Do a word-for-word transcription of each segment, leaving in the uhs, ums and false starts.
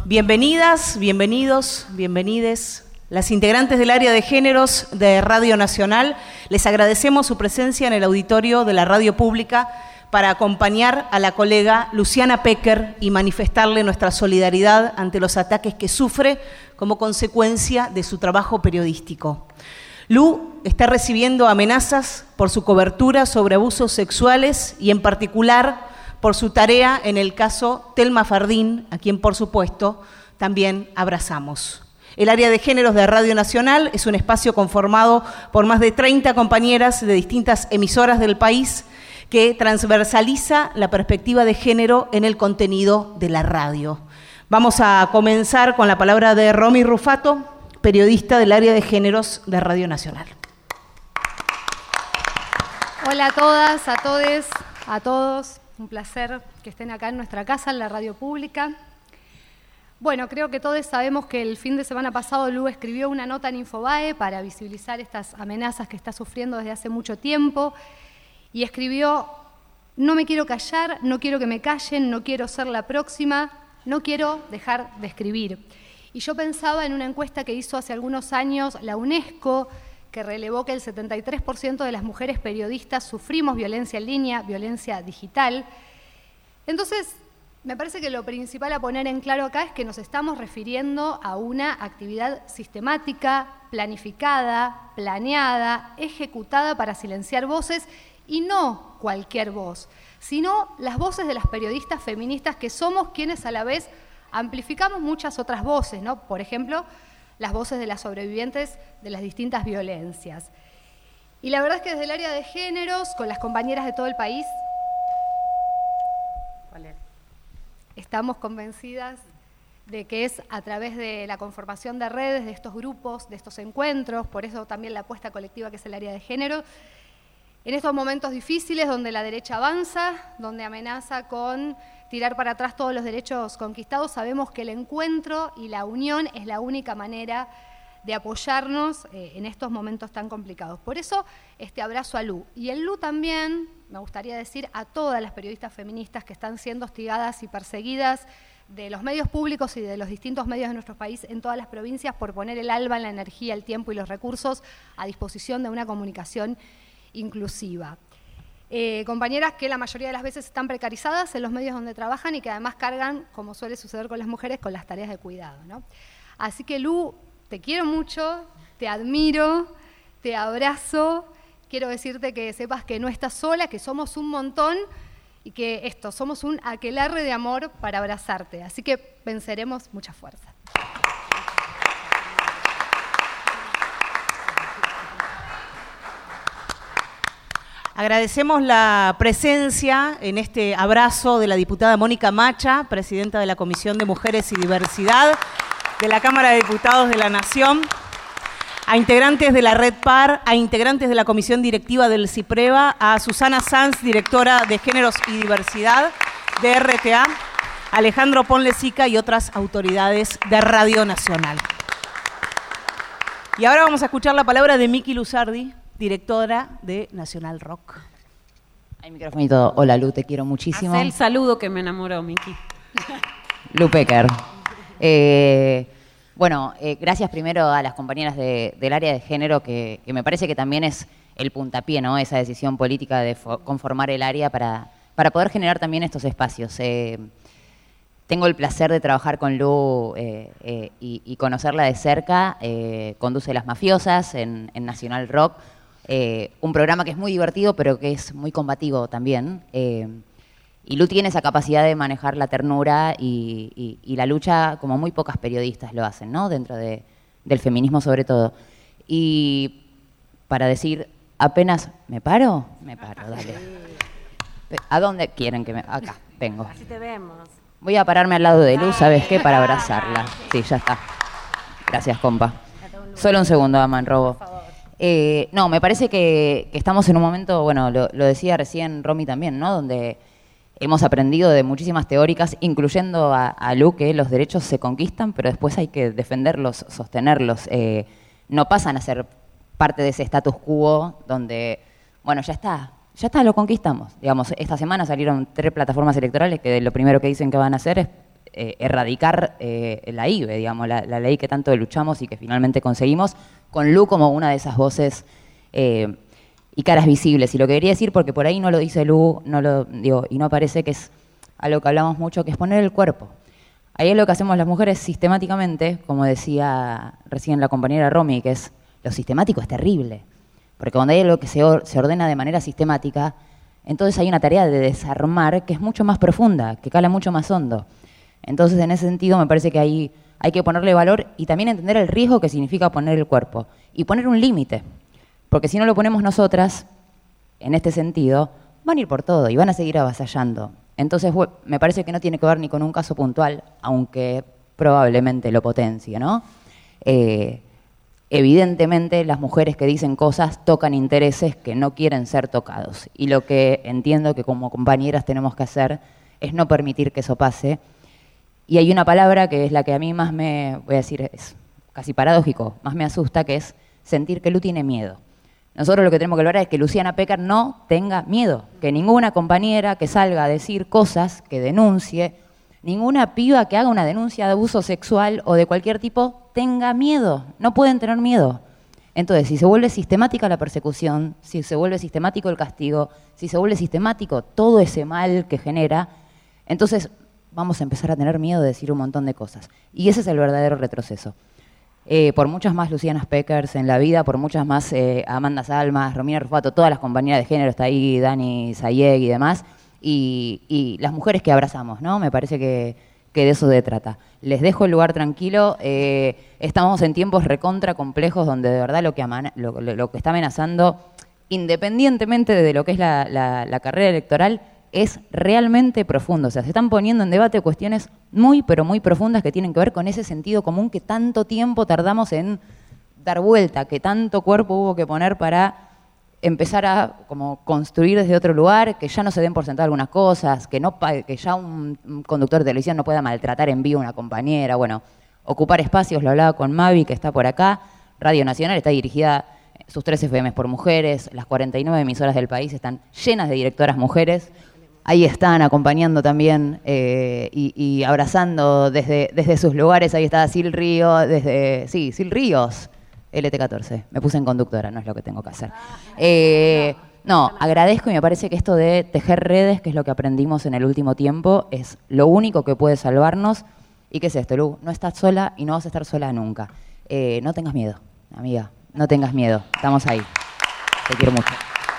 Bienvenidas, bienvenidos, bienvenides. Las integrantes del área de géneros de Radio Nacional, les agradecemos su presencia en el auditorio de la radio pública para acompañar a la colega Luciana Pecker y manifestarle nuestra solidaridad ante los ataques que sufre como consecuencia de su trabajo periodístico. Lu está recibiendo amenazas por su cobertura sobre abusos sexuales y en particular por su tarea en el caso Telma Fardín, a quien por supuesto también abrazamos. El área de géneros de Radio Nacional es un espacio conformado por más de treinta compañeras de distintas emisoras del país que transversaliza la perspectiva de género en el contenido de la radio. Vamos a comenzar con la palabra de Romy Rufato, periodista del área de géneros de Radio Nacional. Hola a todas, a todes, a todos. Un placer que estén acá en nuestra casa, en la radio pública. Bueno, creo que todos sabemos que el fin de semana pasado Lu escribió una nota en Infobae para visibilizar estas amenazas que está sufriendo desde hace mucho tiempo y escribió: no me quiero callar, no quiero que me callen, no quiero ser la próxima, no quiero dejar de escribir. Y yo pensaba en una encuesta que hizo hace algunos años la UNESCO, que relevó que el setenta y tres por ciento de las mujeres periodistas sufrimos violencia en línea, violencia digital. Entonces, me parece que lo principal a poner en claro acá es que nos estamos refiriendo a una actividad sistemática, planificada, planeada, ejecutada para silenciar voces, y no cualquier voz, sino las voces de las periodistas feministas que somos quienes a la vez amplificamos muchas otras voces, ¿no? Por ejemplo, las voces de las sobrevivientes de las distintas violencias. Y la verdad es que desde el área de géneros, con las compañeras de todo el país, estamos convencidas de que es a través de la conformación de redes, de estos grupos, de estos encuentros, por eso también la apuesta colectiva que es el área de género, en estos momentos difíciles donde la derecha avanza, donde amenaza con tirar para atrás todos los derechos conquistados, sabemos que el encuentro y la unión es la única manera de apoyarnos eh, en estos momentos tan complicados. Por eso, este abrazo a Lu. Y el Lu también, me gustaría decir, a todas las periodistas feministas que están siendo hostigadas y perseguidas de los medios públicos y de los distintos medios de nuestro país en todas las provincias por poner el alma, la energía, el tiempo y los recursos a disposición de una comunicación inclusiva. Eh, compañeras que la mayoría de las veces están precarizadas en los medios donde trabajan y que además cargan, como suele suceder con las mujeres, con las tareas de cuidado, ¿no? Así que Lu, te quiero mucho, te admiro, te abrazo, quiero decirte que sepas que no estás sola, que somos un montón y que esto, somos un aquelarre de amor para abrazarte, así que venceremos. Mucha fuerza. Agradecemos la presencia en este abrazo de la diputada Mónica Macha, presidenta de la Comisión de Mujeres y Diversidad de la Cámara de Diputados de la Nación, a integrantes de la Red Par, a integrantes de la Comisión Directiva del CIPREVA, a Susana Sanz, directora de Géneros y Diversidad de R T A, Alejandro Ponlecica y otras autoridades de Radio Nacional. Y ahora vamos a escuchar la palabra de Miki Luzardi, directora de Nacional Rock. Hay micrófono y todo. Hola, Lu, te quiero muchísimo. Haz el saludo que me enamoró, Miki. Lu Pecker. Eh, bueno, eh, gracias primero a las compañeras de, del área de género, que, que me parece que también es el puntapié, ¿no? Esa decisión política de conformar el área para, para poder generar también estos espacios. Eh, tengo el placer de trabajar con Lu eh, eh, y, y conocerla de cerca. Eh, conduce Las Mafiosas en, en Nacional Rock. Eh, un programa que es muy divertido, pero que es muy combativo también. Eh, y Lu tiene esa capacidad de manejar la ternura y, y, y la lucha como muy pocas periodistas lo hacen, ¿no? Dentro de, del feminismo sobre todo. Y para decir, apenas me paro, me paro, dale. ¿A dónde quieren que me...? Acá, vengo. Así te vemos. Voy a pararme al lado de Lu, ¿sabes qué? Para abrazarla. Sí, ya está. Gracias, compa. Solo un segundo, Aman Robo. Eh, no, me parece que, que estamos en un momento, bueno, lo, lo decía recién Romy también, ¿no? Donde hemos aprendido de muchísimas teóricas, incluyendo a, a Lu, que los derechos se conquistan, pero después hay que defenderlos, sostenerlos. Eh, no pasan a ser parte de ese status quo donde, bueno, ya está, ya está, lo conquistamos. Digamos, esta semana salieron tres plataformas electorales que lo primero que dicen que van a hacer es eh, erradicar eh, la I B E, digamos, la, la ley que tanto luchamos y que finalmente conseguimos, con Lu como una de esas voces eh, y caras visibles. Y lo que quería decir, porque por ahí no lo dice Lu, no lo digo, y no parece que es algo que hablamos mucho, que es poner el cuerpo. Ahí es lo que hacemos las mujeres sistemáticamente, como decía recién la compañera Romy, que es lo sistemático es terrible. Porque cuando hay algo que se, or, se ordena de manera sistemática, entonces hay una tarea de desarmar que es mucho más profunda, que cala mucho más hondo. Entonces, en ese sentido, me parece que ahí hay que ponerle valor y también entender el riesgo que significa poner el cuerpo. Y poner un límite. Porque si no lo ponemos nosotras, en este sentido, van a ir por todo y van a seguir avasallando. Entonces, me parece que no tiene que ver ni con un caso puntual, aunque probablemente lo potencie, ¿no? Eh, evidentemente, las mujeres que dicen cosas tocan intereses que no quieren ser tocados. Y lo que entiendo que como compañeras tenemos que hacer es no permitir que eso pase. Y hay una palabra que es la que a mí más me, voy a decir, es casi paradójico, más me asusta, que es sentir que Lu tiene miedo. Nosotros lo que tenemos que lograr es que Luciana Pecker no tenga miedo, que ninguna compañera que salga a decir cosas, que denuncie, ninguna piba que haga una denuncia de abuso sexual o de cualquier tipo tenga miedo, no pueden tener miedo. Entonces, si se vuelve sistemática la persecución, si se vuelve sistemático el castigo, si se vuelve sistemático todo ese mal que genera, entonces vamos a empezar a tener miedo de decir un montón de cosas. Y ese es el verdadero retroceso. Eh, por muchas más Lucianas Peckers en la vida, por muchas más eh, Amanda Salmas, Romina Rufato, todas las compañeras de género, está ahí Dani Sayeg y demás, y, y las mujeres que abrazamos, ¿no? Me parece que, que de eso se trata. Les dejo el lugar tranquilo, eh, estamos en tiempos recontra complejos donde de verdad lo que, amana, lo, lo que está amenazando, independientemente de lo que es la, la, la carrera electoral, es realmente profundo. O sea, se están poniendo en debate cuestiones muy, pero muy profundas que tienen que ver con ese sentido común que tanto tiempo tardamos en dar vuelta, que tanto cuerpo hubo que poner para empezar a como construir desde otro lugar, que ya no se den por sentado algunas cosas, que, no, que ya un, un conductor de televisión no pueda maltratar en vivo a una compañera. Bueno, ocupar espacios, lo hablaba con Mavi, que está por acá. Radio Nacional está dirigida, sus tres F Ms por mujeres, las cuarenta y nueve emisoras del país están llenas de directoras mujeres. Ahí están acompañando también eh, y, y abrazando desde, desde sus lugares. Ahí está Sil Río, desde, sí, Sil Ríos, L T catorce. Me puse en conductora, no es lo que tengo que hacer. Eh, no, agradezco y me parece que esto de tejer redes, que es lo que aprendimos en el último tiempo, es lo único que puede salvarnos. ¿Y qué es esto, Lu? No estás sola y no vas a estar sola nunca. Eh, no tengas miedo, amiga, no tengas miedo. Estamos ahí. Te quiero mucho.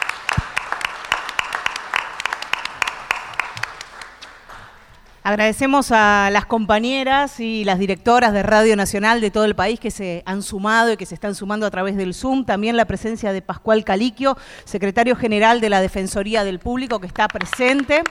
Agradecemos a las compañeras y las directoras de Radio Nacional de todo el país que se han sumado y que se están sumando a través del Zoom. También la presencia de Pascual Caliquio, secretario general de la Defensoría del Público, que está presente.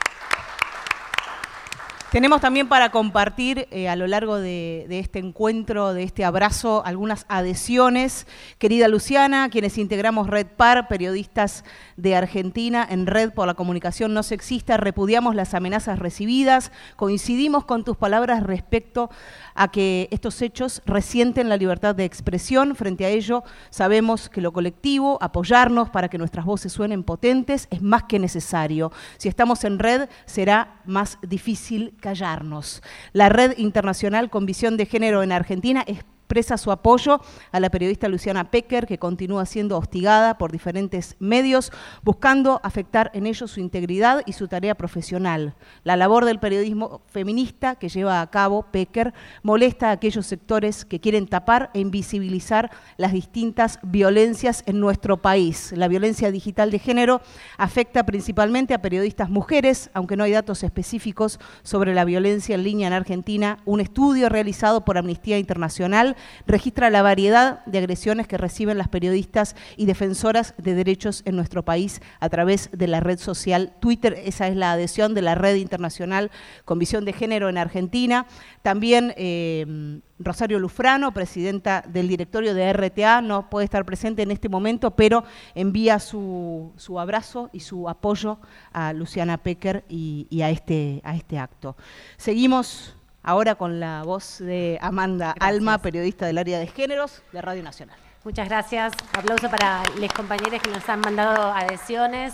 Tenemos también para compartir eh, a lo largo de, de este encuentro, de este abrazo, algunas adhesiones. Querida Luciana, quienes integramos Red Par, periodistas de Argentina en Red por la Comunicación No Sexista, repudiamos las amenazas recibidas, coincidimos con tus palabras respecto a que estos hechos resienten la libertad de expresión. Frente a ello, sabemos que lo colectivo, apoyarnos para que nuestras voces suenen potentes, es más que necesario. Si estamos en Red, será más difícil callarnos. La Red Internacional con Visión de Género en Argentina expresa su apoyo a la periodista Luciana Pecker, que continúa siendo hostigada por diferentes medios, buscando afectar en ello su integridad y su tarea profesional. La labor del periodismo feminista que lleva a cabo Pecker molesta a aquellos sectores que quieren tapar e invisibilizar las distintas violencias en nuestro país. La violencia digital de género afecta principalmente a periodistas mujeres, aunque no hay datos específicos sobre la violencia en línea en Argentina. Un estudio realizado por Amnistía Internacional registra la variedad de agresiones que reciben las periodistas y defensoras de derechos en nuestro país a través de la red social Twitter. Esa es la adhesión de la Red Internacional con Visión de Género en Argentina. También eh, Rosario Lufrano, presidenta del directorio de R T A, no puede estar presente en este momento, pero envía su, su abrazo y su apoyo a Luciana Pecker y, y a, este, a este acto. Seguimos ahora con la voz de Amanda gracias. Alma, periodista del área de géneros de Radio Nacional. Muchas gracias. Aplauso para los compañeros que nos han mandado adhesiones.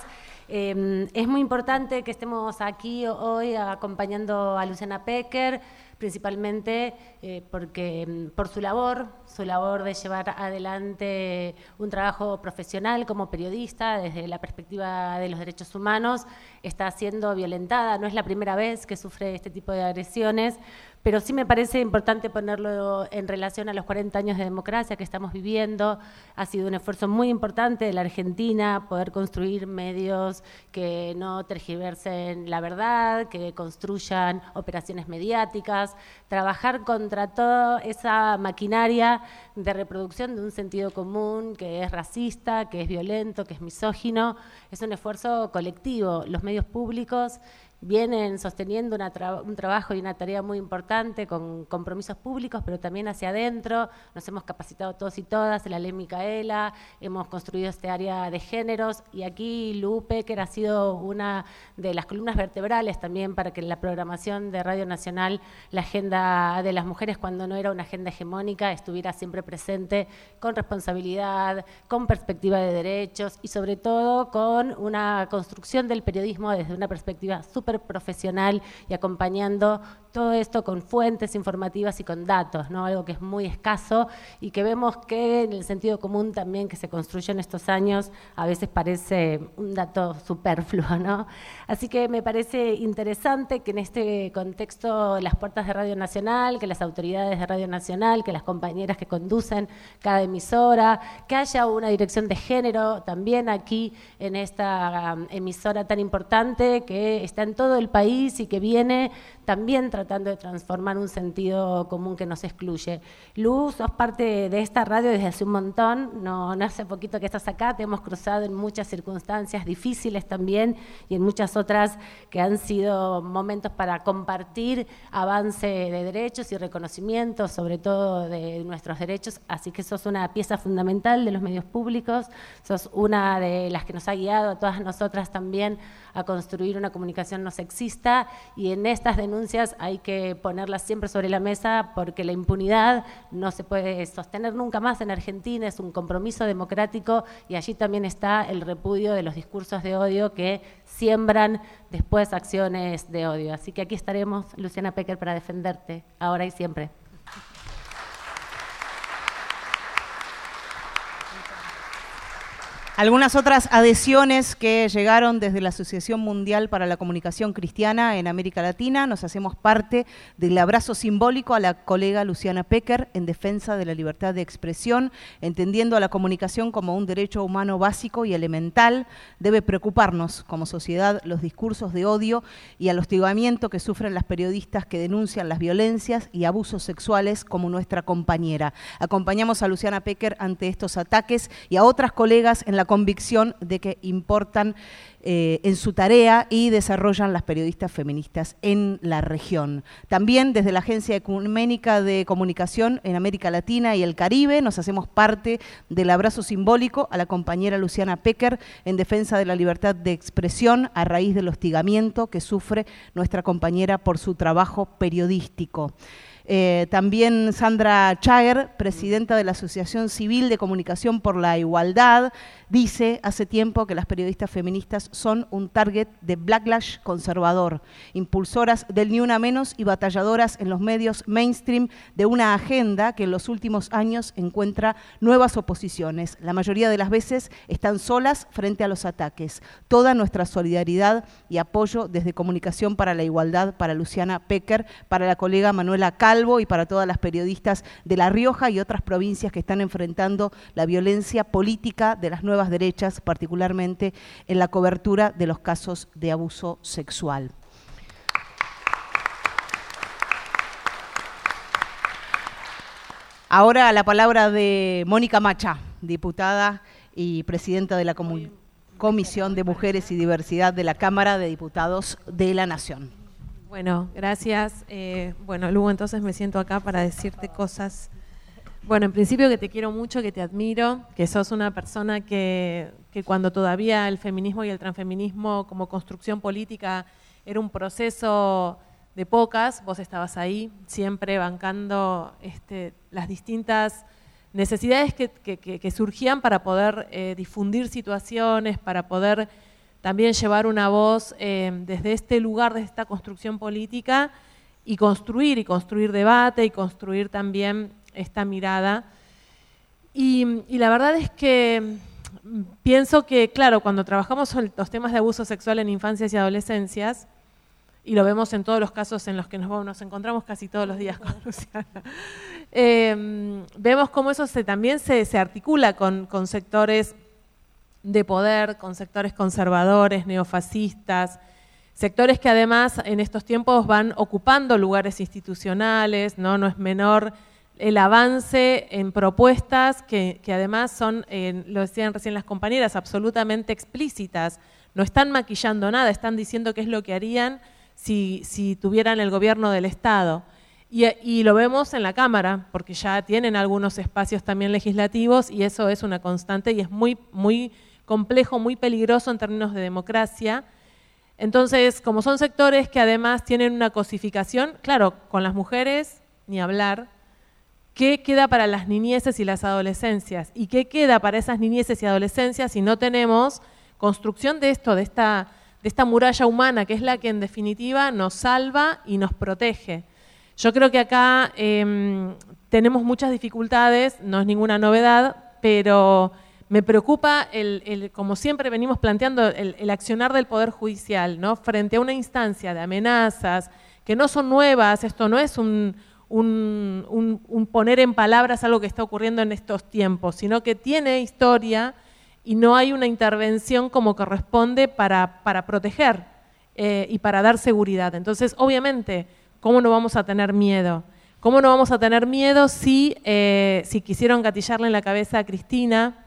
Eh, es muy importante que estemos aquí hoy acompañando a Luciana Pecker, principalmente eh, porque por su labor, su labor de llevar adelante un trabajo profesional como periodista desde la perspectiva de los derechos humanos, está siendo violentada. No es la primera vez que sufre este tipo de agresiones, pero sí me parece importante ponerlo en relación a los cuarenta años de democracia que estamos viviendo. Ha sido un esfuerzo muy importante de la Argentina poder construir medios que no tergiversen la verdad, que construyan operaciones mediáticas, trabajar contra toda esa maquinaria de reproducción de un sentido común que es racista, que es violento, que es misógino. Es un esfuerzo colectivo. Los medios públicos vienen sosteniendo una tra un trabajo y una tarea muy importante con compromisos públicos, pero también hacia adentro. Nos hemos capacitado todos y todas en la Ley Micaela, hemos construido este área de géneros y aquí Lu Pecker ha sido una de las columnas vertebrales también para que en la programación de Radio Nacional la agenda de las mujeres, cuando no era una agenda hegemónica, estuviera siempre presente con responsabilidad, con perspectiva de derechos y sobre todo con una construcción del periodismo desde una perspectiva súper profesional y acompañando todo esto con fuentes informativas y con datos, ¿no? Algo que es muy escaso y que vemos que en el sentido común también que se construye en estos años a veces parece un dato superfluo, ¿no? Así que me parece interesante que en este contexto las puertas de Radio Nacional, que las autoridades de Radio Nacional, que las compañeras que conducen cada emisora, que haya una dirección de género también aquí en esta um, emisora tan importante que está en todo el país y que viene también tratando de transformar un sentido común que nos excluye. Lu, sos parte de esta radio desde hace un montón, no, no hace poquito que estás acá, te hemos cruzado en muchas circunstancias difíciles también y en muchas otras que han sido momentos para compartir avance de derechos y reconocimiento, sobre todo de nuestros derechos, así que sos una pieza fundamental de los medios públicos, sos una de las que nos ha guiado a todas nosotras también a construir una comunicación no sexista y en estas denuncias hay que ponerlas siempre sobre la mesa porque la impunidad no se puede sostener nunca más en Argentina, es un compromiso democrático y allí también está el repudio de los discursos de odio que siembran después acciones de odio. Así que aquí estaremos, Luciana Pecker, para defenderte, ahora y siempre. Algunas otras adhesiones que llegaron desde la Asociación Mundial para la Comunicación Cristiana en América Latina. Nos hacemos parte del abrazo simbólico a la colega Luciana Pecker en defensa de la libertad de expresión, entendiendo a la comunicación como un derecho humano básico y elemental. Debe preocuparnos como sociedad los discursos de odio y al hostigamiento que sufren las periodistas que denuncian las violencias y abusos sexuales como nuestra compañera. Acompañamos a Luciana Pecker ante estos ataques y a otras colegas en la convicción de que importan eh, en su tarea y desarrollan las periodistas feministas en la región. También desde la Agencia Ecuménica de Comunicación en América Latina y el Caribe nos hacemos parte del abrazo simbólico a la compañera Luciana Pecker en defensa de la libertad de expresión a raíz del hostigamiento que sufre nuestra compañera por su trabajo periodístico. Eh, también Sandra Chager, presidenta de la Asociación Civil de Comunicación por la Igualdad, dice hace tiempo que las periodistas feministas son un target de backlash conservador, impulsoras del ni una menos y batalladoras en los medios mainstream de una agenda que en los últimos años encuentra nuevas oposiciones. La mayoría de las veces están solas frente a los ataques. Toda nuestra solidaridad y apoyo desde Comunicación para la Igualdad para Luciana Pecker, para la colega Manuela Calvo y para todas las periodistas de La Rioja y otras provincias que están enfrentando la violencia política de las nuevas derechas, particularmente en la cobertura de los casos de abuso sexual. Ahora la palabra de Mónica Macha, diputada y presidenta de la Comu- Comisión de Mujeres y Diversidad de la Cámara de Diputados de la Nación. Bueno, gracias. Eh, bueno, Lu, entonces me siento acá para decirte cosas. Bueno, en principio que te quiero mucho, que te admiro, que sos una persona que, que cuando todavía el feminismo y el transfeminismo como construcción política era un proceso de pocas, vos estabas ahí, siempre bancando este, las distintas necesidades que, que, que, que surgían para poder eh, difundir situaciones, para poder también llevar una voz eh, desde este lugar, desde esta construcción política, y construir, y construir debate, y construir también esta mirada. Y, y la verdad es que pienso que, claro, cuando trabajamos sobre los temas de abuso sexual en infancias y adolescencias, y lo vemos en todos los casos en los que nos, nos encontramos casi todos los días con Luciana, eh, vemos cómo eso se, también se, se articula con, con sectores de poder, con sectores conservadores, neofascistas, sectores que además en estos tiempos van ocupando lugares institucionales, no, no es menor el avance en propuestas que, que además son, eh, lo decían recién las compañeras, absolutamente explícitas. No están maquillando nada, están diciendo qué es lo que harían si, si tuvieran el gobierno del Estado. Y, y lo vemos en la Cámara, porque ya tienen algunos espacios también legislativos y eso es una constante y es muy, muy complejo, muy peligroso en términos de democracia. Entonces, como son sectores que además tienen una cosificación, claro, con las mujeres, ni hablar. ¿Qué queda para las niñeces y las adolescencias? ¿Y qué queda para esas niñeces y adolescencias si no tenemos construcción de esto, de esta, de esta muralla humana, que es la que en definitiva nos salva y nos protege? Yo creo que acá eh, tenemos muchas dificultades, no es ninguna novedad, pero me preocupa, el, el, como siempre venimos planteando, el, el accionar del Poder Judicial, ¿no? Frente a una instancia de amenazas que no son nuevas, esto no es un... Un, un, un poner en palabras algo que está ocurriendo en estos tiempos, sino que tiene historia y no hay una intervención como corresponde para, para proteger eh, y para dar seguridad. Entonces, obviamente, ¿cómo no vamos a tener miedo? ¿Cómo no vamos a tener miedo si, eh, si quisieron gatillarle en la cabeza a Cristina?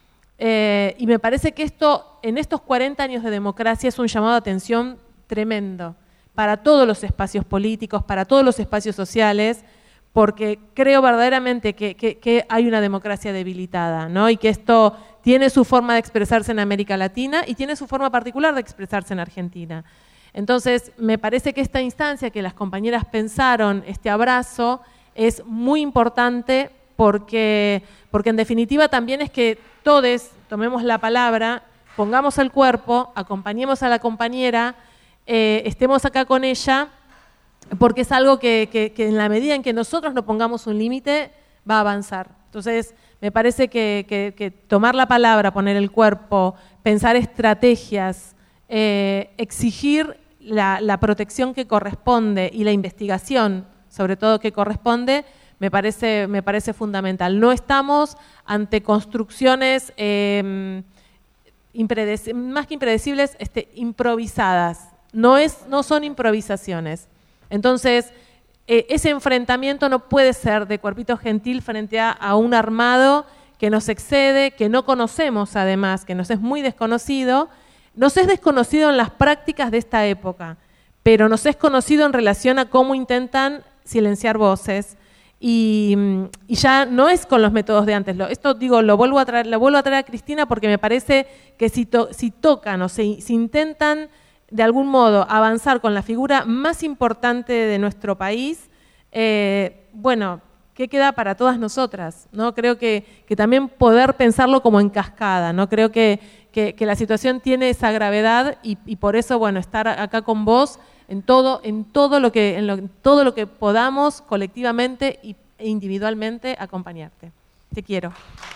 Eh, y me parece que esto, en estos cuarenta años de democracia, es un llamado de atención tremendo para todos los espacios políticos, para todos los espacios sociales, porque creo verdaderamente que, que, que hay una democracia debilitada, ¿no? Y que esto tiene su forma de expresarse en América Latina y tiene su forma particular de expresarse en Argentina. Entonces, me parece que esta instancia que las compañeras pensaron, este abrazo, es muy importante porque, porque en definitiva también es que todos tomemos la palabra, pongamos el cuerpo, acompañemos a la compañera, Eh, estemos acá con ella, porque es algo que, que, que en la medida en que nosotros no pongamos un límite, va a avanzar. Entonces, me parece que, que, que tomar la palabra, poner el cuerpo, pensar estrategias, eh, exigir la, la protección que corresponde y la investigación, sobre todo que corresponde, me parece, me parece fundamental. No estamos ante construcciones eh, impredeci- más que impredecibles, este, improvisadas. No, es, no son improvisaciones. Entonces, eh, ese enfrentamiento no puede ser de cuerpito gentil frente a, a un armado que nos excede, que no conocemos además, que nos es muy desconocido. Nos es desconocido en las prácticas de esta época, pero nos es conocido en relación a cómo intentan silenciar voces. Y, y ya no es con los métodos de antes. Lo, esto digo, lo vuelvo a traer, lo vuelvo a traer a Cristina porque me parece que si, to, si tocan o si, si intentan de algún modo avanzar con la figura más importante de nuestro país, eh, bueno, ¿qué queda para todas nosotras? ¿No? Creo que, que también poder pensarlo como en cascada, ¿no? Creo que, que, que la situación tiene esa gravedad y, y por eso, bueno, estar acá con vos en todo, en todo lo que, en lo, en todo lo que podamos colectivamente y, e individualmente acompañarte. Te quiero.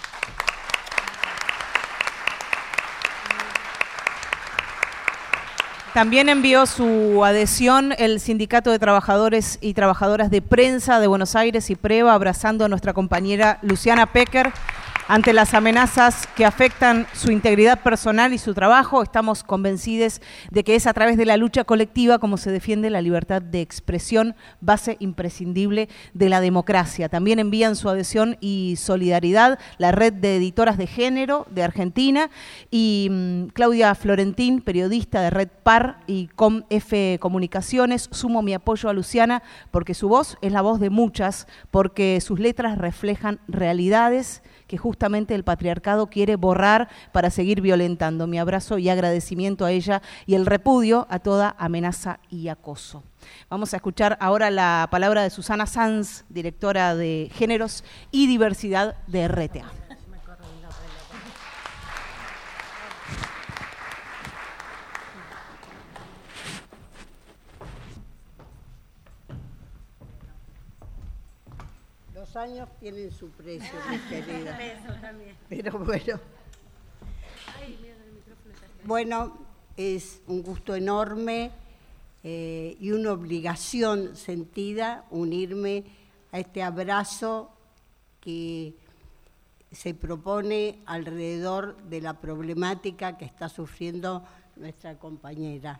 También envió su adhesión el Sindicato de Trabajadores y Trabajadoras de Prensa de Buenos Aires y Preva, abrazando a nuestra compañera Luciana Pecker ante las amenazas que afectan su integridad personal y su trabajo. Estamos convencidos de que es a través de la lucha colectiva como se defiende la libertad de expresión, base imprescindible de la democracia. También envían su adhesión y solidaridad la Red de Editoras de Género de Argentina y mmm, Claudia Florentín, periodista de Red Par y Com F Comunicaciones. Sumo mi apoyo a Luciana porque su voz es la voz de muchas, porque sus letras reflejan realidades que justamente el patriarcado quiere borrar para seguir violentando. Mi abrazo y agradecimiento a ella y el repudio a toda amenaza y acoso. Vamos a escuchar ahora la palabra de Susana Sanz, directora de Géneros y Diversidad de R T A. Los años tienen su precio, mi querida. Pero bueno. Bueno, es un gusto enorme eh, y una obligación sentida unirme a este abrazo que se propone alrededor de la problemática que está sufriendo nuestra compañera.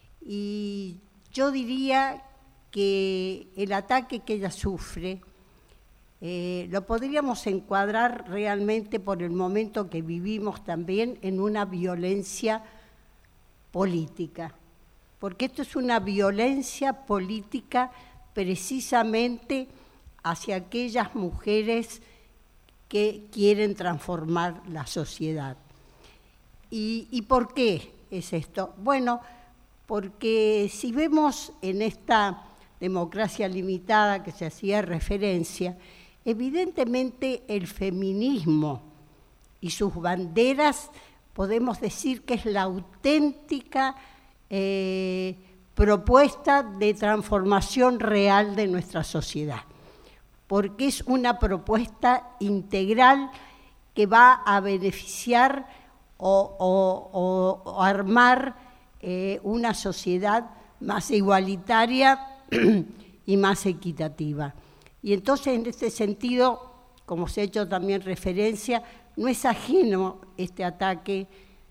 Y yo diría que el ataque que ella sufre eh, lo podríamos encuadrar realmente por el momento que vivimos también en una violencia política, porque esto es una violencia política precisamente hacia aquellas mujeres que quieren transformar la sociedad. ¿Y, y por qué es esto? Bueno, porque si vemos en esta democracia limitada que se hacía referencia, evidentemente el feminismo y sus banderas podemos decir que es la auténtica eh, propuesta de transformación real de nuestra sociedad, porque es una propuesta integral que va a beneficiar o, o, o armar eh, una sociedad más igualitaria y más equitativa. Y entonces, en este sentido, como se ha hecho también referencia, no es ajeno este ataque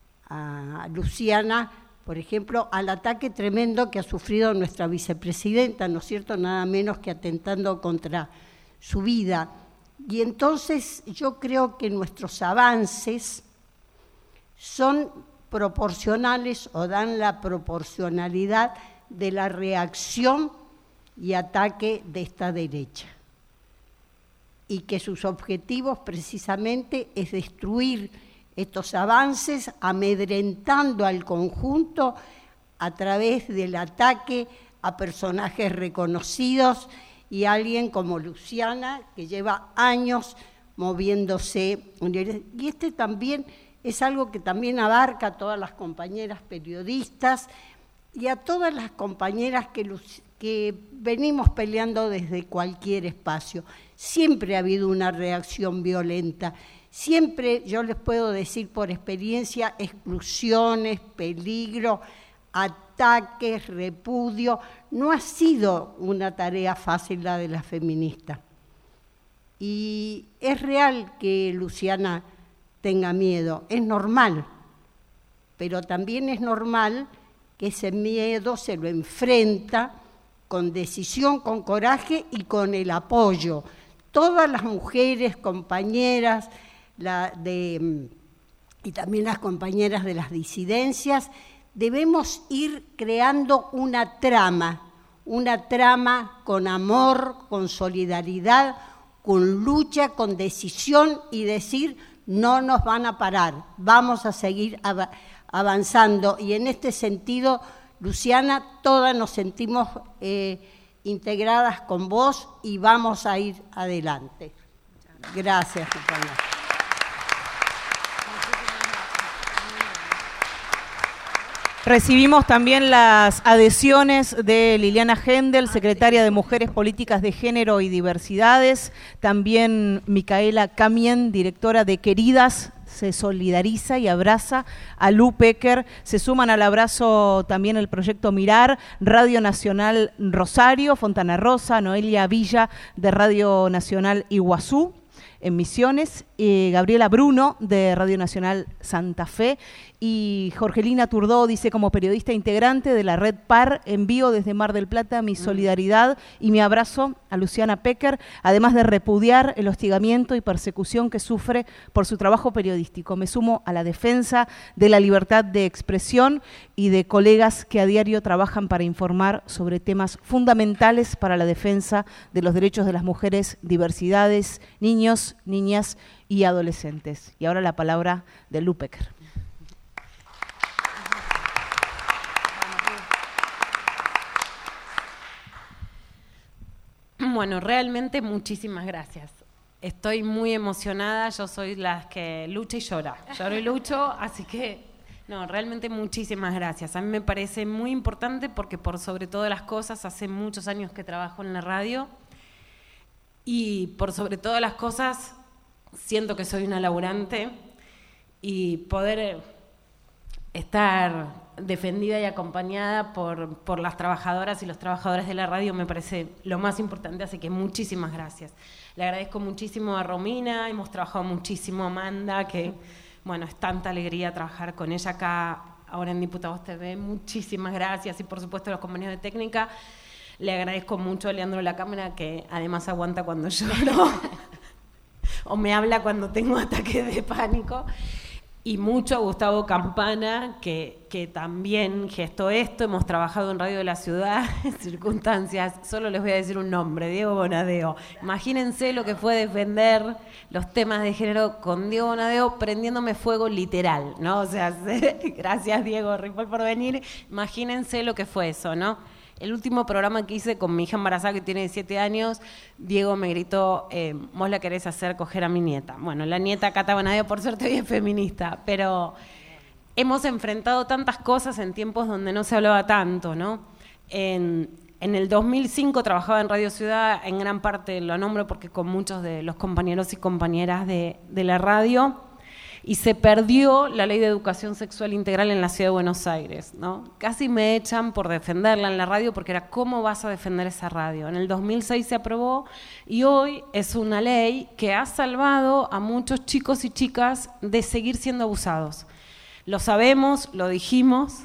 a Luciana, por ejemplo, al ataque tremendo que ha sufrido nuestra vicepresidenta, ¿no es cierto?, nada menos que atentando contra su vida. Y entonces yo creo que nuestros avances son proporcionales o dan la proporcionalidad de la reacción y ataque de esta derecha, y que sus objetivos precisamente es destruir estos avances amedrentando al conjunto a través del ataque a personajes reconocidos y alguien como Luciana, que lleva años moviéndose. Y este también es algo que también abarca a todas las compañeras periodistas y a todas las compañeras que, que venimos peleando desde cualquier espacio. Siempre ha habido una reacción violenta, siempre, yo les puedo decir por experiencia, exclusiones, peligro, ataques, repudio. No ha sido una tarea fácil la de la feminista. Y es real que Luciana tenga miedo, es normal, pero también es normal que ese miedo se lo enfrenta con decisión, con coraje y con el apoyo. Todas las mujeres, compañeras, la de, y también las compañeras de las disidencias, debemos ir creando una trama, una trama con amor, con solidaridad, con lucha, con decisión y decir, no nos van a parar, vamos a seguir av- avanzando. Y en este sentido, Luciana, todas nos sentimos eh, integradas con vos y vamos a ir adelante. Gracias, compañera. Recibimos también las adhesiones de Liliana Hendel, secretaria de Mujeres Políticas de Género y Diversidades, también Micaela Camien, directora de Queridas, se solidariza y abraza a Lu Pecker. Se suman al abrazo también el proyecto Mirar, Radio Nacional Rosario, Fontana Rosa, Noelia Villa de Radio Nacional Iguazú, en Misiones, eh, Gabriela Bruno de Radio Nacional Santa Fe y Jorgelina Turdó dice, como periodista integrante de la Red Par, envío desde Mar del Plata mi solidaridad y mi abrazo a Luciana Pecker, además de repudiar el hostigamiento y persecución que sufre por su trabajo periodístico. Me sumo a la defensa de la libertad de expresión y de colegas que a diario trabajan para informar sobre temas fundamentales para la defensa de los derechos de las mujeres, diversidades, niños, niñas y adolescentes. Y ahora la palabra de Lu Pecker. Bueno, realmente muchísimas gracias. Estoy muy emocionada, yo soy la que lucha y llora. Lloro y lucho, así que, no, realmente muchísimas gracias. A mí me parece muy importante porque por sobre todas las cosas, hace muchos años que trabajo en la radio Y por sobre todas las cosas, siento que soy una laburante y poder estar defendida y acompañada por, por las trabajadoras y los trabajadores de la radio me parece lo más importante, así que muchísimas gracias. Le agradezco muchísimo a Romina, hemos trabajado muchísimo a Amanda, que bueno, es tanta alegría trabajar con ella acá ahora en Diputados T V, muchísimas gracias, y por supuesto a los compañeros de técnica. Le agradezco mucho a Leandro La Cámara, que además aguanta cuando lloro o me habla cuando tengo ataques de pánico. Y mucho a Gustavo Campana, que, que también gestó esto. Hemos trabajado en Radio de la Ciudad en circunstancias, solo les voy a decir un nombre, Diego Bonadeo. Imagínense lo que fue defender los temas de género con Diego Bonadeo prendiéndome fuego literal, ¿no? O sea, gracias Diego Ripoll por venir. Imagínense lo que fue eso, ¿no? El último programa que hice con mi hija embarazada, que tiene diecisiete años, Diego me gritó, eh, vos la querés hacer coger a mi nieta. Bueno, la nieta Cata Bonadeo, por suerte, hoy es feminista, pero hemos enfrentado tantas cosas en tiempos donde no se hablaba tanto, ¿no? En, en el dos mil cinco trabajaba en Radio Ciudad, en gran parte lo nombro porque con muchos de los compañeros y compañeras de, de la radio, y se perdió la ley de educación sexual integral en la Ciudad de Buenos Aires, ¿no? Casi me echan por defenderla en la radio porque era ¿cómo vas a defender esa radio? En el dos mil seis se aprobó y hoy es una ley que ha salvado a muchos chicos y chicas de seguir siendo abusados. Lo sabemos, lo dijimos.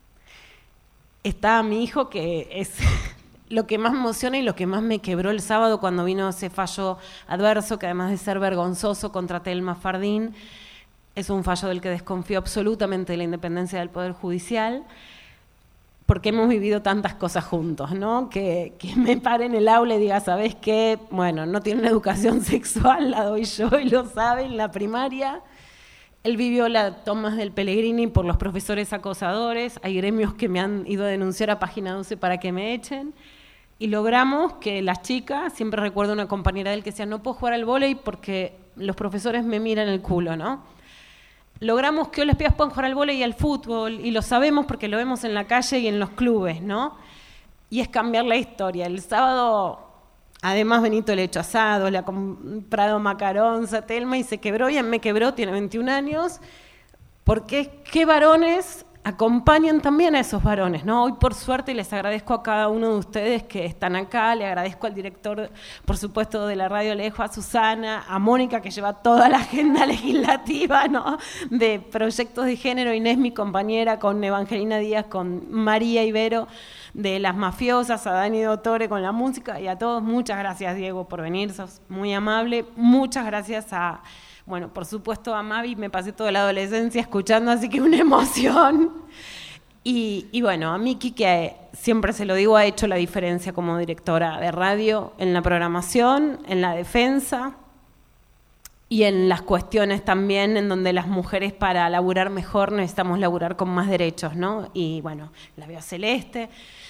Está mi hijo, que es lo que más me emociona y lo que más me quebró el sábado cuando vino ese fallo adverso, que además de ser vergonzoso contra Telma Fardín, es un fallo del que desconfío absolutamente de la independencia del Poder Judicial, porque hemos vivido tantas cosas juntos, ¿no? Que, que me pare en el aula y diga, ¿sabés qué? Bueno, no tienen educación sexual, la doy yo y lo saben, la primaria. Él vivió la Tomás del Pellegrini por los profesores acosadores, hay gremios que me han ido a denunciar a Página doce para que me echen, y logramos que las chicas, siempre recuerdo una compañera de él que decía, no puedo jugar al vóley porque los profesores me miran el culo, ¿no? Logramos que hoy las pibas puedan jugar al vóley y al fútbol, y lo sabemos porque lo vemos en la calle y en los clubes, ¿no? Y es cambiar la historia. El sábado, además, Benito le echó asado, le ha comprado macarons a Telma y se quebró, y él me quebró, tiene veintiún años, porque qué varones acompañan también a esos varones, ¿no? Hoy, por suerte, les agradezco a cada uno de ustedes que están acá, le agradezco al director, por supuesto, de la radio Alejo, a Susana, a Mónica, que lleva toda la agenda legislativa, ¿no? De proyectos de género, Inés, mi compañera, con Evangelina Díaz, con María Ibero, de Las Mafiosas, a Dani Dottore con la música, y a todos, muchas gracias, Diego, por venir, sos muy amable, muchas gracias a... Bueno, por supuesto a Mavi, me pasé toda la adolescencia escuchando, así que una emoción. Y, y bueno, a Miki, que siempre se lo digo, ha hecho la diferencia como directora de radio en la programación, en la defensa y en las cuestiones también en donde las mujeres para laburar mejor necesitamos laburar con más derechos, ¿no? Y bueno, la veo a Celeste,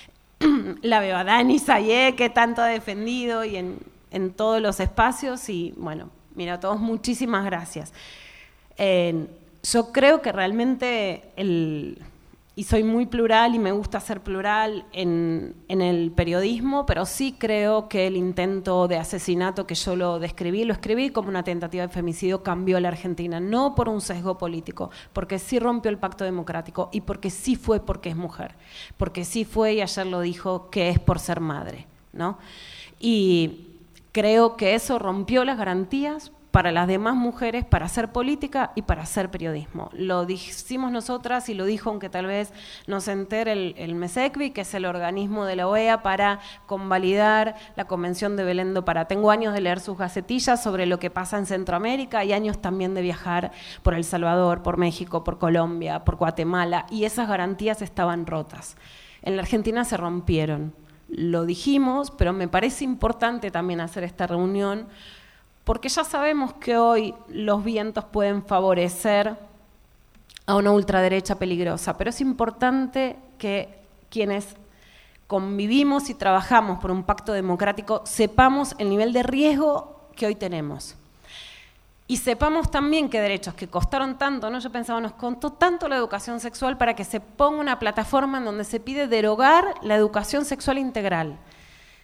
la veo a Dani Sayé, que tanto ha defendido y en, en todos los espacios, y bueno, mira, a todos muchísimas gracias. Eh, yo creo que realmente, el, y soy muy plural y me gusta ser plural en, en el periodismo, pero sí creo que el intento de asesinato que yo lo describí, lo escribí como una tentativa de femicidio, cambió a la Argentina, no por un sesgo político, porque sí rompió el pacto democrático y porque sí fue porque es mujer, porque sí fue, y ayer lo dijo, que es por ser madre, ¿no? Y creo que eso rompió las garantías para las demás mujeres para hacer política y para hacer periodismo. Lo dijimos nosotras y lo dijo, aunque tal vez no se entere, el, el MESECBI, que es el organismo de la O E A para convalidar la Convención de Belén do Pará. Tengo años de leer sus gacetillas sobre lo que pasa en Centroamérica y años también de viajar por El Salvador, por México, por Colombia, por Guatemala, y esas garantías estaban rotas. En la Argentina se rompieron. Lo dijimos, pero me parece importante también hacer esta reunión porque ya sabemos que hoy los vientos pueden favorecer a una ultraderecha peligrosa, pero es importante que quienes convivimos y trabajamos por un pacto democrático sepamos el nivel de riesgo que hoy tenemos. Y sepamos también que derechos que costaron tanto, ¿no? Yo pensaba, nos costó tanto la educación sexual para que se ponga una plataforma en donde se pide derogar la educación sexual integral.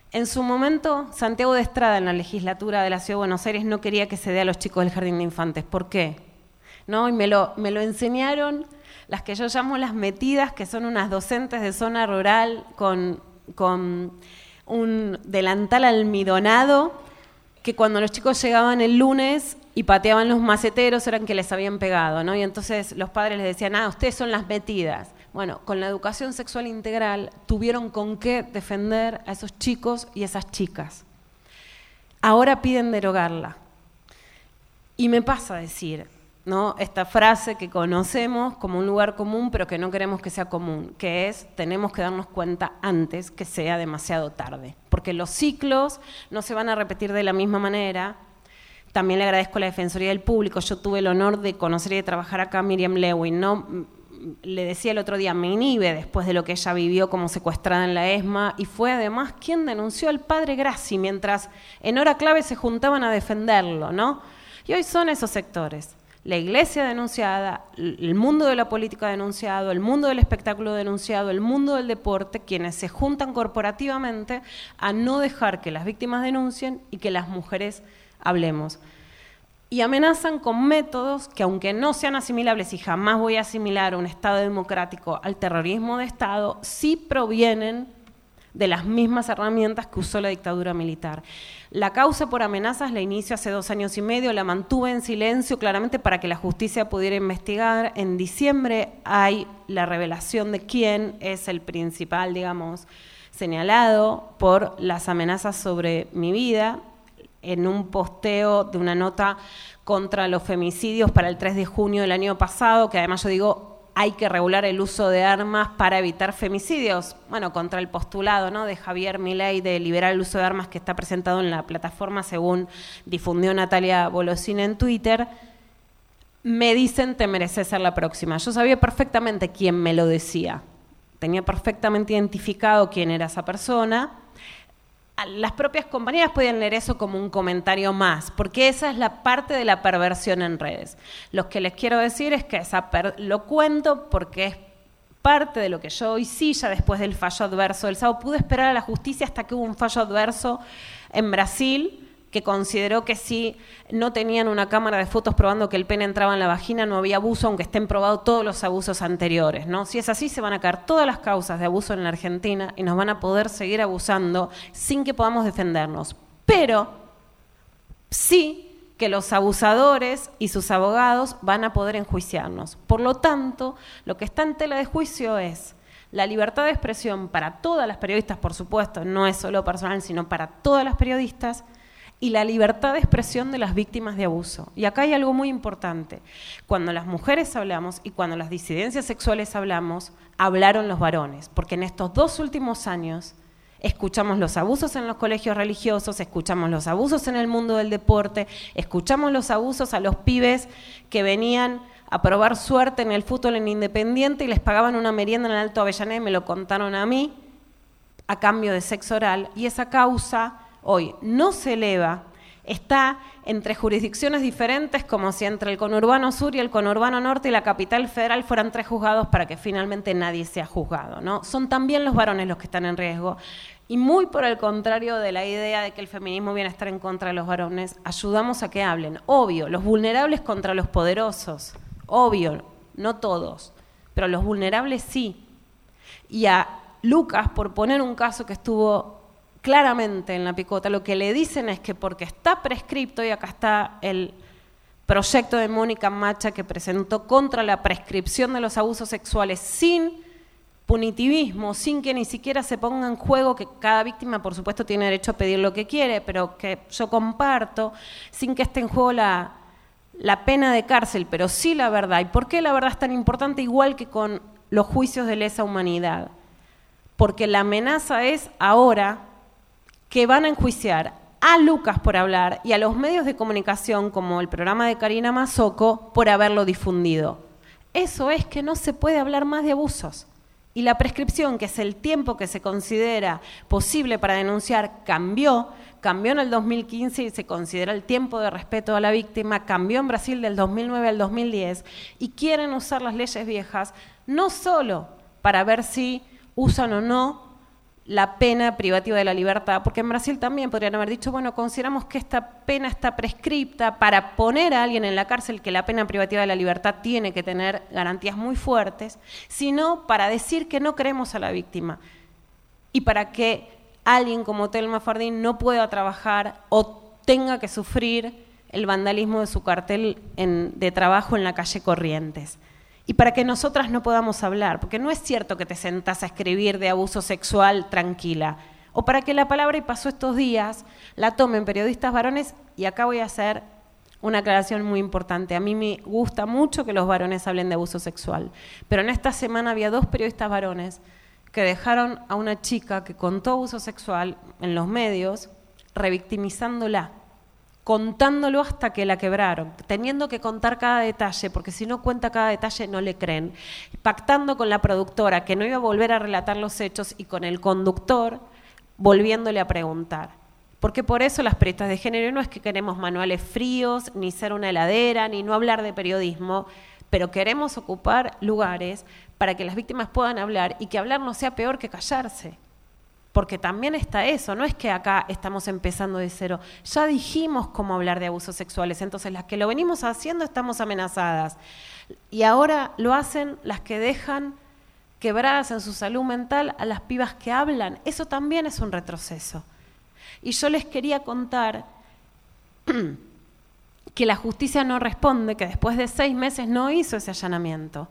En su momento, Santiago de Estrada, en la legislatura de la Ciudad de Buenos Aires, no quería que se dé a los chicos del jardín de infantes. ¿Por qué? ¿No? Y me lo, me lo enseñaron las que yo llamo las metidas, que son unas docentes de zona rural con, con un delantal almidonado, que cuando los chicos llegaban el lunes y pateaban los maceteros eran que les habían pegado, ¿no? Y entonces los padres les decían, ah, ustedes son las metidas. Bueno, con la educación sexual integral tuvieron con qué defender a esos chicos y esas chicas. Ahora piden derogarla. Y me pasa a decir, ¿no?, esta frase que conocemos como un lugar común, pero que no queremos que sea común, que es, tenemos que darnos cuenta antes que sea demasiado tarde. Porque los ciclos no se van a repetir de la misma manera. También le agradezco a la Defensoría del Público. Yo tuve el honor de conocer y de trabajar acá a Miriam Lewin, ¿no? Le decía el otro día, me inhibe después de lo que ella vivió como secuestrada en la ESMA, y fue además quien denunció al padre Grassi, mientras en hora clave se juntaban a defenderlo, ¿no? Y hoy son esos sectores. La iglesia denunciada, el mundo de la política denunciado, el mundo del espectáculo denunciado, el mundo del deporte, quienes se juntan corporativamente a no dejar que las víctimas denuncien y que las mujeres hablemos. Y amenazan con métodos que, aunque no sean asimilables, y jamás voy a asimilar un Estado democrático al terrorismo de Estado, sí provienen de las mismas herramientas que usó la dictadura militar. La causa por amenazas la inicio hace dos años y medio, la mantuve en silencio claramente para que la justicia pudiera investigar. En diciembre hay la revelación de quién es el principal, digamos, señalado por las amenazas sobre mi vida, en un posteo de una nota contra los femicidios para el tres de junio del año pasado, que además yo digo, hay que regular el uso de armas para evitar femicidios, bueno, contra el postulado, ¿no?, de Javier Milei de liberar el uso de armas, que está presentado en la plataforma, según difundió Natalia Bolosina en Twitter. Me dicen, te mereces ser la próxima. Yo sabía perfectamente quién me lo decía, tenía perfectamente identificado quién era esa persona. Las propias compañeras podían leer eso como un comentario más, porque esa es la parte de la perversión en redes. Lo que les quiero decir es que esa per- lo cuento porque es parte de lo que yo hoy sí, ya después del fallo adverso del sábado, pude esperar a la justicia hasta que hubo un fallo adverso en Brasil que consideró que si no tenían una cámara de fotos probando que el pene entraba en la vagina, no había abuso, aunque estén probados todos los abusos anteriores, ¿no? Si es así, se van a caer todas las causas de abuso en la Argentina y nos van a poder seguir abusando sin que podamos defendernos. Pero sí que los abusadores y sus abogados van a poder enjuiciarnos. Por lo tanto, lo que está en tela de juicio es la libertad de expresión para todas las periodistas, por supuesto, no es solo personal, sino para todas las periodistas, y la libertad de expresión de las víctimas de abuso. Y acá hay algo muy importante. Cuando las mujeres hablamos y cuando las disidencias sexuales hablamos, hablaron los varones, porque en estos dos últimos años escuchamos los abusos en los colegios religiosos, escuchamos los abusos en el mundo del deporte, escuchamos los abusos a los pibes que venían a probar suerte en el fútbol en Independiente y les pagaban una merienda en el Alto Avellaneda, y me lo contaron a mí, a cambio de sexo oral, y esa causa hoy no se eleva, está entre jurisdicciones diferentes, como si entre el conurbano sur y el conurbano norte y la capital federal fueran tres juzgados para que finalmente nadie sea juzgado, ¿no? Son también los varones los que están en riesgo, y muy por el contrario de la idea de que el feminismo viene a estar en contra de los varones, ayudamos a que hablen. Obvio, los vulnerables contra los poderosos, obvio, no todos, pero los vulnerables sí. Y a Lucas, por poner un caso que estuvo claramente en la picota, lo que le dicen es que porque está prescripto, y acá está el proyecto de Mónica Macha que presentó contra la prescripción de los abusos sexuales sin punitivismo, sin que ni siquiera se ponga en juego que cada víctima, por supuesto, tiene derecho a pedir lo que quiere, pero que yo comparto, sin que esté en juego la, la pena de cárcel, pero sí la verdad. ¿Y por qué la verdad es tan importante? Igual que con los juicios de lesa humanidad. Porque la amenaza es ahora que van a enjuiciar a Lucas por hablar y a los medios de comunicación, como el programa de Karina Mazzocco, por haberlo difundido. Eso es que no se puede hablar más de abusos. Y la prescripción, que es el tiempo que se considera posible para denunciar, cambió, cambió en el dos mil quince y se considera el tiempo de respeto a la víctima, cambió en Brasil del dos mil nueve al dos mil diez, y quieren usar las leyes viejas no solo para ver si usan o no la pena privativa de la libertad, porque en Brasil también podrían haber dicho, bueno, consideramos que esta pena está prescripta para poner a alguien en la cárcel, que la pena privativa de la libertad tiene que tener garantías muy fuertes, sino para decir que no queremos a la víctima y para que alguien como Telma Fardín no pueda trabajar o tenga que sufrir el vandalismo de su cartel en, de trabajo en la calle Corrientes. Y para que nosotras no podamos hablar, porque no es cierto que te sentás a escribir de abuso sexual tranquila, o para que la palabra, y pasó estos días, la tomen periodistas varones, y acá voy a hacer una aclaración muy importante. A mí me gusta mucho que los varones hablen de abuso sexual, pero en esta semana había dos periodistas varones que dejaron a una chica que contó abuso sexual en los medios, revictimizándola, contándolo hasta que la quebraron, teniendo que contar cada detalle, porque si no cuenta cada detalle no le creen, pactando con la productora que no iba a volver a relatar los hechos y con el conductor volviéndole a preguntar. Porque por eso las periodistas de género no es que queremos manuales fríos, ni ser una heladera, ni no hablar de periodismo, pero queremos ocupar lugares para que las víctimas puedan hablar y que hablar no sea peor que callarse. Porque también está eso, no es que acá estamos empezando de cero, ya dijimos cómo hablar de abusos sexuales, entonces las que lo venimos haciendo estamos amenazadas. Y ahora lo hacen las que dejan quebradas en su salud mental a las pibas que hablan, eso también es un retroceso. Y yo les quería contar que la justicia no responde, que después de seis meses no hizo ese allanamiento.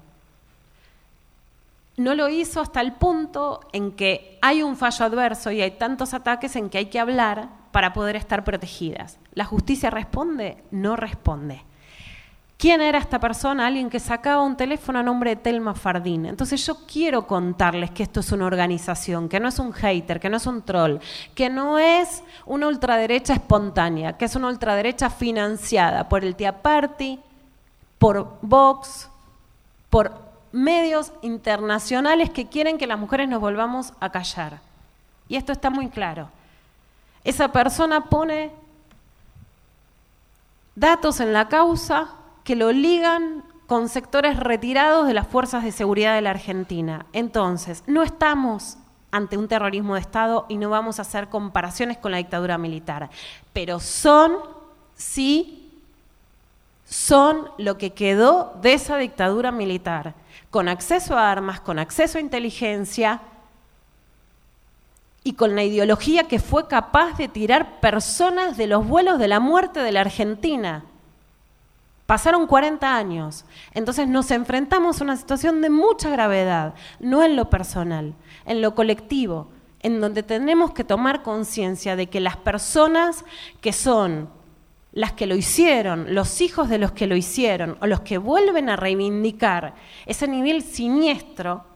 No lo hizo hasta el punto en que hay un fallo adverso y hay tantos ataques en que hay que hablar para poder estar protegidas. ¿La justicia responde? No responde. ¿Quién era esta persona? Alguien que sacaba un teléfono a nombre de Telma Fardín. Entonces yo quiero contarles que esto es una organización, que no es un hater, que no es un troll, que no es una ultraderecha espontánea, que es una ultraderecha financiada por el Tea Party, por Vox, por medios internacionales que quieren que las mujeres nos volvamos a callar. Y esto está muy claro. Esa persona pone datos en la causa que lo ligan con sectores retirados de las fuerzas de seguridad de la Argentina. Entonces, no estamos ante un terrorismo de Estado y no vamos a hacer comparaciones con la dictadura militar, pero son, sí, son lo que quedó de esa dictadura militar, con acceso a armas, con acceso a inteligencia y con la ideología que fue capaz de tirar personas de los vuelos de la muerte de la Argentina. Pasaron cuarenta años, entonces nos enfrentamos a una situación de mucha gravedad, no en lo personal, en lo colectivo, en donde tenemos que tomar conciencia de que las personas que son las que lo hicieron, los hijos de los que lo hicieron, o los que vuelven a reivindicar ese nivel siniestro,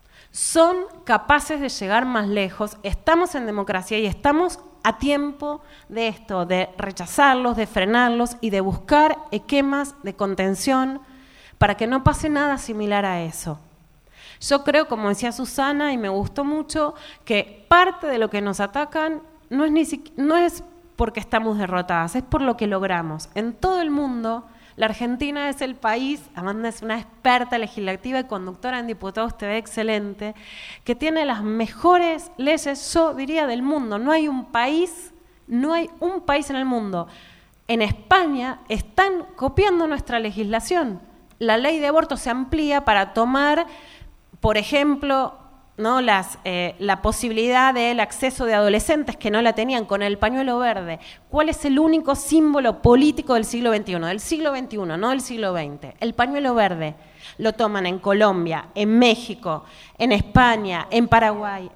son capaces de llegar más lejos. Estamos en democracia y estamos a tiempo de esto, de rechazarlos, de frenarlos y de buscar esquemas de contención para que no pase nada similar a eso. Yo creo, como decía Susana, y me gustó mucho, que parte de lo que nos atacan no es, ni si, no es porque estamos derrotadas, es por lo que logramos. En todo el mundo, la Argentina es el país, Amanda es una experta legislativa y conductora en Diputados T V excelente, que tiene las mejores leyes, yo diría, del mundo. No hay un país, no hay un país en el mundo. En España están copiando nuestra legislación. La ley de aborto se amplía para tomar, por ejemplo, ¿no? Las, eh, la posibilidad del acceso de adolescentes que no la tenían con el pañuelo verde. ¿Cuál es el único símbolo político del siglo veintiuno? Del siglo veintiuno, no del siglo veinte. El pañuelo verde lo toman en Colombia, en México, en España, en Paraguay.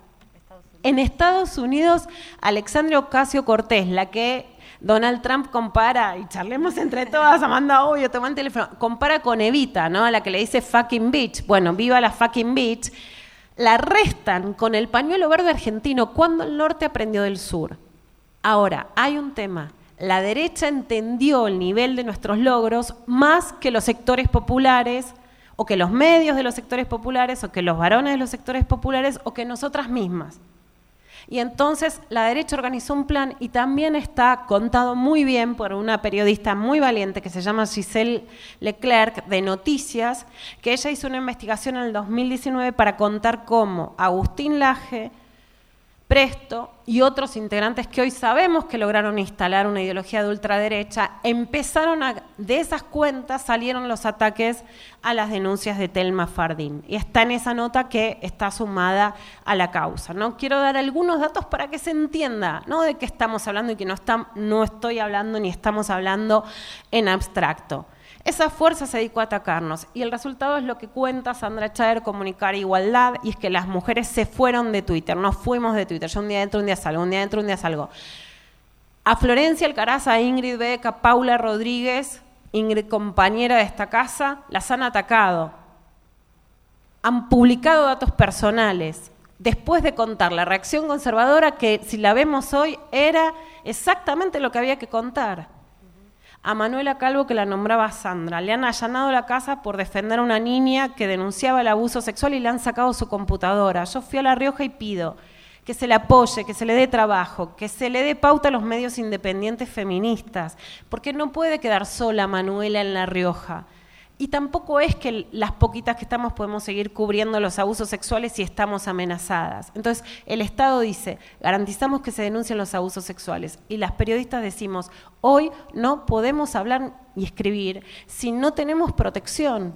En Estados Unidos, Alexandria Ocasio-Cortez, la que Donald Trump compara, y charlemos entre todas, Amanda, obvio, toma el teléfono, compara con Evita, ¿no? A la que le dice fucking bitch. Bueno, viva la fucking bitch. La restan con el pañuelo verde argentino cuando el norte aprendió del sur. Ahora, hay un tema. La derecha entendió el nivel de nuestros logros más que los sectores populares, o que los medios de los sectores populares, o que los varones de los sectores populares, o que nosotras mismas. Y entonces la derecha organizó un plan y también está contado muy bien por una periodista muy valiente que se llama Giselle Leclerc de Noticias, que ella hizo una investigación en el dos mil diecinueve para contar cómo Agustín Laje Presto y otros integrantes que hoy sabemos que lograron instalar una ideología de ultraderecha, empezaron a, de esas cuentas salieron los ataques a las denuncias de Telma Fardín. Y está en esa nota que está sumada a la causa, ¿no? Quiero dar algunos datos para que se entienda, ¿no?, de qué estamos hablando y que no, está, no estoy hablando ni estamos hablando en abstracto. Esa fuerza se dedicó a atacarnos y el resultado es lo que cuenta Sandra Chaer, Comunicar Igualdad, y es que las mujeres se fueron de Twitter, nos fuimos de Twitter, yo un día entro, un día salgo, un día entro, un día salgo. A Florencia Alcaraz, a Ingrid Beca, Paula Rodríguez, Ingrid, compañera de esta casa, las han atacado. Han publicado datos personales, después de contar la reacción conservadora que, si la vemos hoy, era exactamente lo que había que contar. A Manuela Calvo, que la nombraba Sandra, le han allanado la casa por defender a una niña que denunciaba el abuso sexual y le han sacado su computadora. Yo fui a La Rioja y pido que se le apoye, que se le dé trabajo, que se le dé pauta a los medios independientes feministas, porque no puede quedar sola Manuela en La Rioja. Y tampoco es que las poquitas que estamos podemos seguir cubriendo los abusos sexuales si estamos amenazadas. Entonces, el Estado dice, garantizamos que se denuncien los abusos sexuales. Y las periodistas decimos, hoy no podemos hablar y escribir si no tenemos protección.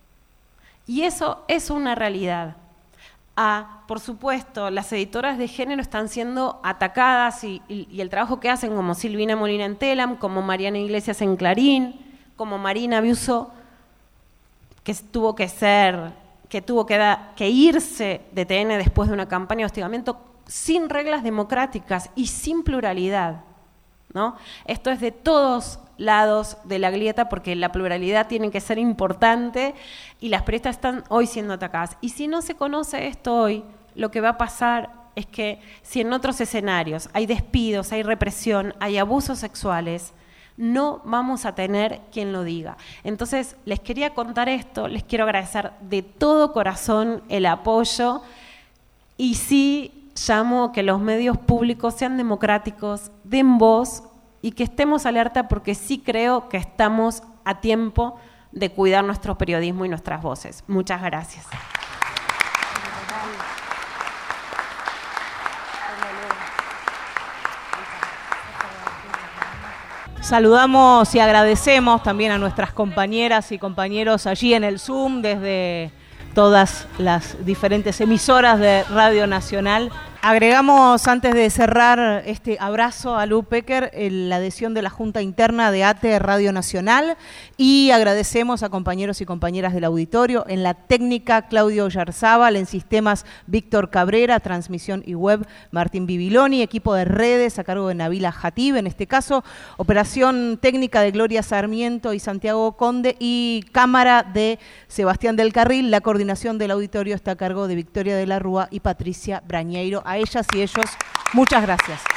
Y eso es una realidad. Ah, por supuesto, las editoras de género están siendo atacadas y, y, y el trabajo que hacen, como Silvina Molina en Telam, como Mariana Iglesias en Clarín, como Marina Biuso, que tuvo que ser, que tuvo que, da, que irse de T N después de una campaña de hostigamiento sin reglas democráticas y sin pluralidad, ¿no? Esto es de todos lados de la grieta porque la pluralidad tiene que ser importante y las periodistas están hoy siendo atacadas. Y si no se conoce esto hoy, lo que va a pasar es que si en otros escenarios hay despidos, hay represión, hay abusos sexuales, no vamos a tener quien lo diga. Entonces, les quería contar esto, les quiero agradecer de todo corazón el apoyo y sí llamo que los medios públicos sean democráticos, den voz y que estemos alerta porque sí creo que estamos a tiempo de cuidar nuestro periodismo y nuestras voces. Muchas gracias. Saludamos y agradecemos también a nuestras compañeras y compañeros allí en el Zoom, desde todas las diferentes emisoras de Radio Nacional. Agregamos, antes de cerrar este abrazo a Lu Pecker, la adhesión de la Junta Interna de A T E Radio Nacional y agradecemos a compañeros y compañeras del auditorio, en la técnica Claudio Yarzábal, en sistemas Víctor Cabrera, transmisión y web Martín Bibiloni, equipo de redes a cargo de Nabila Jatib, en este caso operación técnica de Gloria Sarmiento y Santiago Conde y cámara de Sebastián del Carril. La coordinación del auditorio está a cargo de Victoria de la Rúa y Patricia Brañeiro. A ellas y ellos, muchas gracias.